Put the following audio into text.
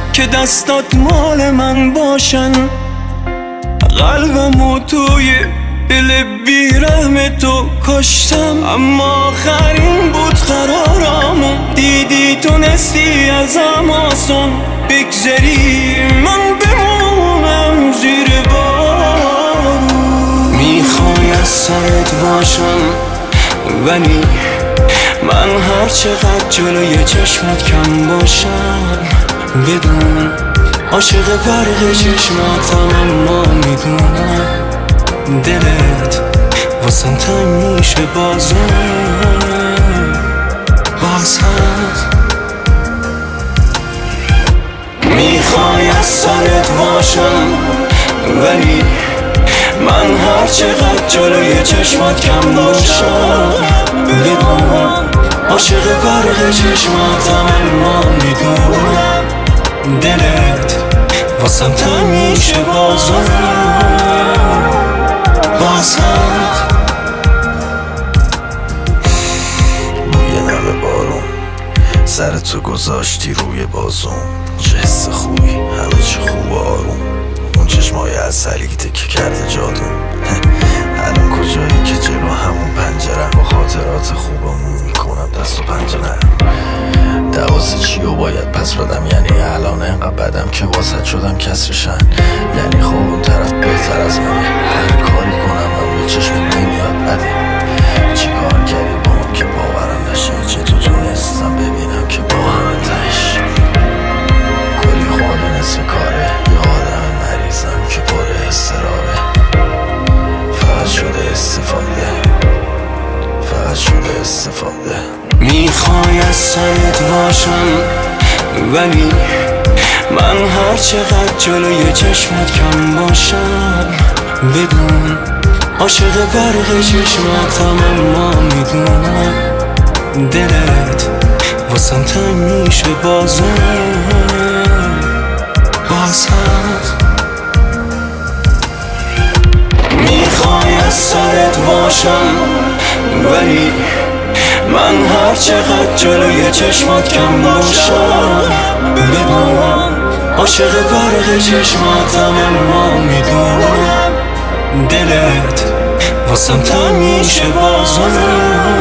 که دستات مال من باشن. قلبمو توی دل بیرحم تو کشتم، اما آخرین بود قرارمو. دیدی تونستی ازم آسان بگذری، من بمونم زیر بارون. میخوای از سرت باشم ولی من هر چقدر جلوی چشمت کم باشم. بدون عاشق برق چشماتم، اما میدونم دلت واسم تنگ میشه باز هم. میخوای از سرت باشم ولی من هر چقدر جلوی چشمات کم باشم. بدون عاشق برق چشماتم، اما میدونم دلت واسم تنگ میشه باز هم. بوی نم بارون سرتو گذاشتی روی بازون. چه حس خوبی، همه چی خوب آروم. اون چشمای عسلی تکه کرده جادون. الان کجایی که جلو همون پنجرم، با خاطرات خوبمون میکنم دست و پنجه نرم. دوازه چی رو باید پس بدم، یعنی الان انقدر بدم که واسط شدم کسرشن. یعنی خب اون طرف بهتر از منه، هر کاری کنم من به چشمت نمیاد بده. چی کار کردی با اون که باورم نشه، چطور تونستم ببینم که با همه تش کلی خاله نصف کاره. یه آدم مریضم که پر استراره، فقط شده استفاده. میخوای از سرت باشم ولی من هر چقدر جلوی چشمت کم باشم. بدون عاشق برق چشماتم، اما میدونم دلت واسم تنگ میشه باز هم. میخوای از سرت باشم ولی من هر چقدر جلوی چشمات کم باشم. بدون عاشق برق چشماتم، اما میدونم دلت واسم تنگ میشه باز هم.